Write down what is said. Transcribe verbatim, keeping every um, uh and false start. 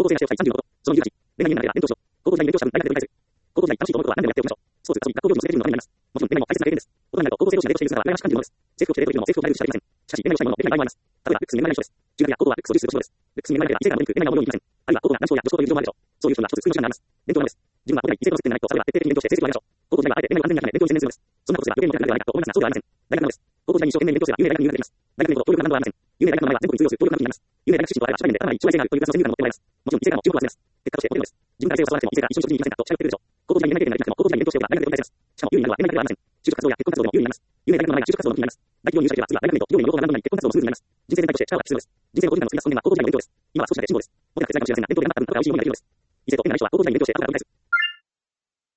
校生が使用したさんじゅうのこと、そのにじゅうはち、恋愛になれば、伝統書、高校時代に勉強した分、大学で繰り返す。高校時代楽しいと思うことは何でもやっておきましょう。スポーツ、遊び、学校行事の成人のためになります。もちろん、恋愛も大切な経験です。大人になると高校生同士がデートしている姿は羨ましく感じるものです。制服を着てデートできるのも制服を着られるしかありません。しかし、恋愛をしたいもの、できない場合もあります。例えば、ルックスに見えない人です。中学や高校はルックスを重視する場所です。ルックスに見えないければ異性からのリンク、恋愛は思うようにいきません。あるいは高校が男子校や女子校という事情もあるでしょう。そういう人には一つ普通の習慣があります。伝統のです。自分は古代異性と接点がないと、それは徹底的に勉強して成績を上げましょう。高校時代はあえて恋愛を完全に諦め勉強に専念するのです。そんなことすれば予定に持ってなくなるのではないかと思いますが、そうではありません。大学なのです。高校時代に一生懸命勉強すれば有名大学に入学できます。大学での協力が何度もありません。有名大学の前は全国に通用する協力関係になります。有名大学出身とあれば社会面でかなり将来性があるというクラスの先入観を持っておられます。もちろん異性からも注目を集めます。結果としてモテるのです。自分が異性を触らなくても異性から一緒に食事に行きませんかと近寄ってくるでしょう。高校時代に恋愛経験ができなくても高校時代に勉強しておけば大学で折り返せます。しかも有利なのは恋愛だけではありません。就職活動や結婚活動でも有利になります。有名大学の前が就職活動の武器になります。大企業入社時は次は大学面と企業に両方が何度もなり結婚活動もスムーズになります。人生全体として力が必要です。人生のごじゅっかんの次が進んでは高校時代の勉強です。今は少しだけ辛抱です。モテが辛いかもしれませんが伝統でなかった文化が美味しいものになっているのです。異性と縁がない人は高校時代に勉強して後から繰り返す。